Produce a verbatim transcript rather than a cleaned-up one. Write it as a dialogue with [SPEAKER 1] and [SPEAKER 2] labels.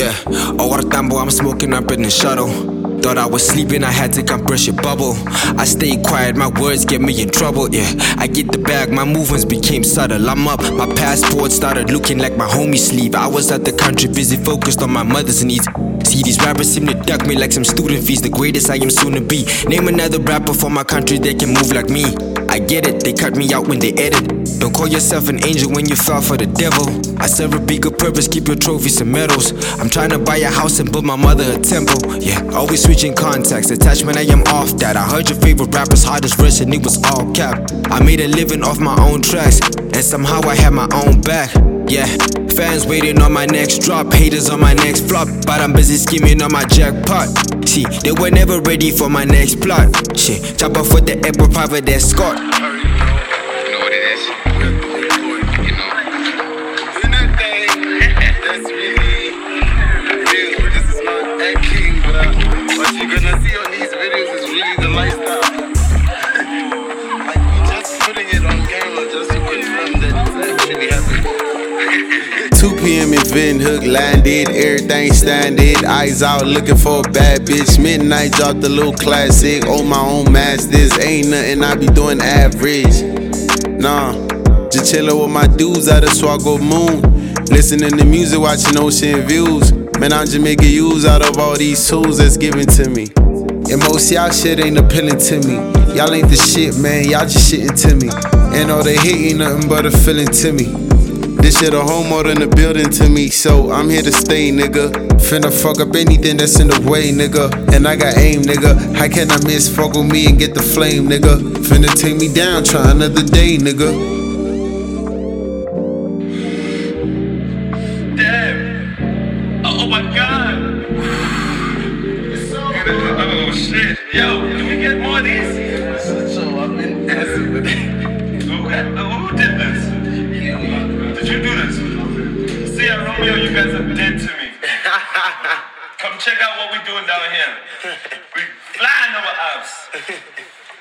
[SPEAKER 1] Yeah, over tambo, I'm smoking up in the shuttle. Thought I was sleeping, I had to compress your bubble. I stayed quiet, my words get me in trouble. Yeah, I get the bag, my movements became subtle. I'm up, my passport started looking like my homie's sleeve. I was at the country, busy focused on my mother's needs. See, these rappers seem to duck me like some student fees. The greatest I am soon to be. Name another rapper for my country that can move like me. I get it, they cut me out when they edit. Don't call yourself an angel when you fell for the devil. I serve a bigger purpose, keep your trophies and medals. I'm trying to buy a house and build my mother a temple. Yeah, always switching contacts, attachment I am off that. I heard your favorite rapper's hardest verse and it was all cap. I made a living off my own tracks, and somehow I had my own back. Yeah, fans waiting on my next drop, haters on my next flop, but I'm busy scheming on my jackpot. See, they were never ready for my next plot. Shit, chop off with the airport private escort.
[SPEAKER 2] You know what it is? You know. Doing that thing, that's really real. This is not acting, but uh, what you're gonna see on these videos is really the lifestyle. Like, we just putting it on camera just to confirm that it's actually happening.
[SPEAKER 3] two p.m. in Vin Hook, landed, everything standard. Eyes out looking for a bad bitch. Midnight dropped a little classic. On my own masters, ain't nothing I be doing average. Nah, just chillin' with my dudes out of Swago Moon. Listening to music, watching ocean views. Man, I'm just making use out of all these tools that's given to me. And most y'all shit ain't appealing to me. Y'all ain't the shit, man, y'all just shitting to me. And all they hate ain't nothing but a feeling to me. This shit a home more than a building to me, so I'm here to stay, nigga. Finna fuck up anything that's in the way, nigga. And I got aim, nigga. How can I miss? Fuck with me and get the flame, nigga. Finna take me down, try another day, nigga.
[SPEAKER 2] Damn. Oh my god. Oh shit. Yo, can we get more of these? So I've been asking with it. Who, who did this? Did you do this? See, at Romeo, you guys are dead to me. Come check out what we're doing down here. We flying over apps.